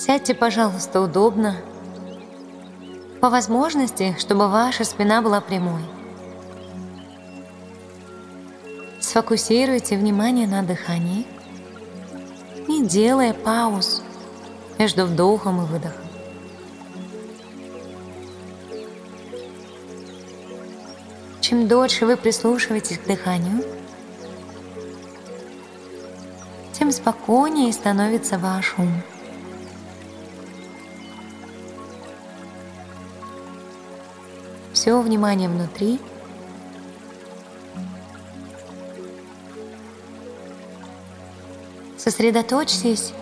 Сядьте, пожалуйста, удобно. По возможности, чтобы ваша спина была прямой. Сфокусируйте внимание на дыхании, не делая пауз между вдохом и выдохом. Чем дольше вы прислушиваетесь к дыханию, тем спокойнее становится ваш ум. Все внимание внутри. Сосредоточьтесь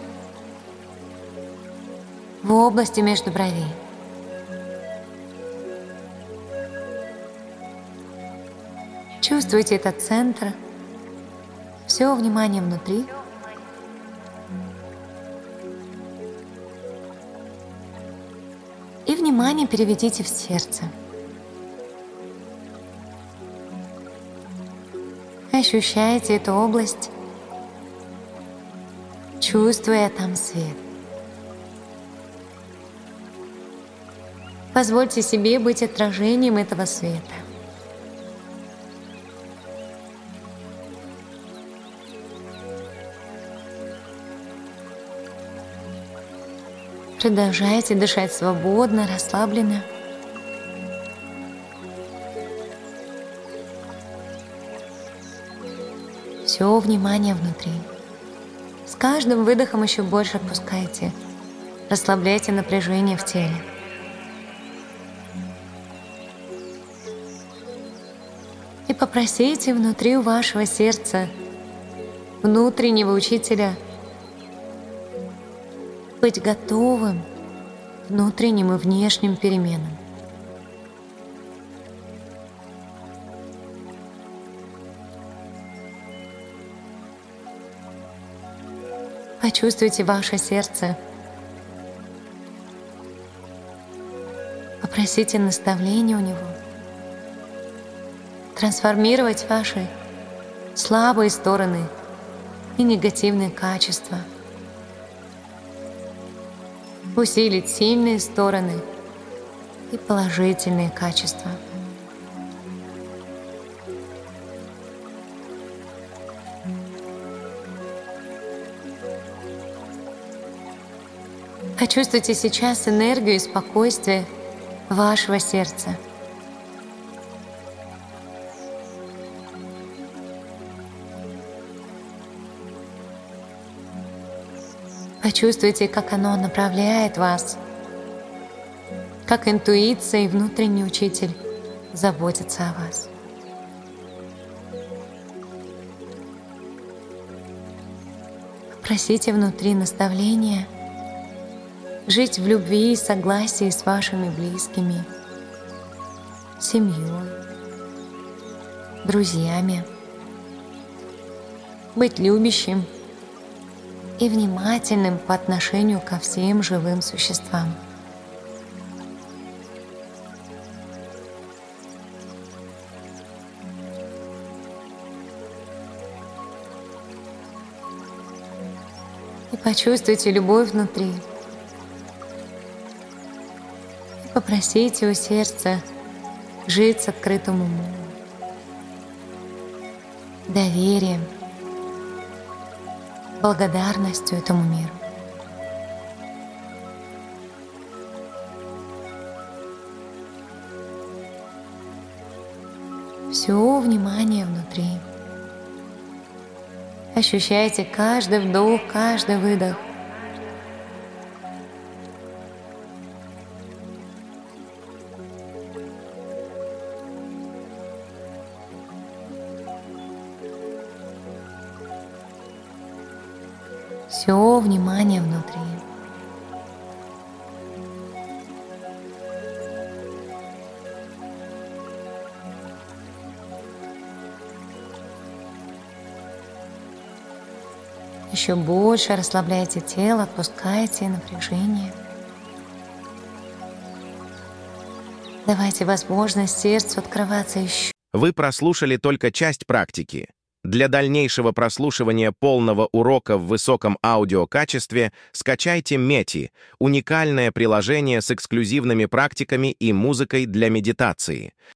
в области между бровей. Чувствуйте этот центр. Все внимание внутри. И внимание переведите в сердце. Ощущайте эту область, чувствуя там свет. Позвольте себе быть отражением этого света. Продолжайте дышать свободно, расслабленно. Все внимание внутри. С каждым выдохом еще больше отпускайте. Расслабляйте напряжение в теле. И попросите внутри у вашего сердца, внутреннего учителя, быть готовым к внутренним и внешним переменам. Почувствуйте ваше сердце. Попросите наставления у него. Трансформировать ваши слабые стороны и негативные качества. Усилить сильные стороны и положительные качества. Почувствуйте сейчас энергию и спокойствие вашего сердца. Почувствуйте, как оно направляет вас, как интуиция и внутренний учитель заботятся о вас. Просите внутри наставления жить в любви и согласии с вашими близкими, семьей, друзьями, быть любящим и внимательным по отношению ко всем живым существам. И почувствуйте любовь внутри. Попросите у сердца жить с открытым умом, доверием, благодарностью этому миру. Все внимание внутри. Ощущайте каждый вдох, каждый выдох. Все внимание внутри. Еще больше расслабляйте тело, отпускайте напряжение. Давайте возможность сердцу открываться еще. Вы прослушали только часть практики. Для дальнейшего прослушивания полного урока в высоком аудиокачестве скачайте Meti — уникальное приложение с эксклюзивными практиками и музыкой для медитации.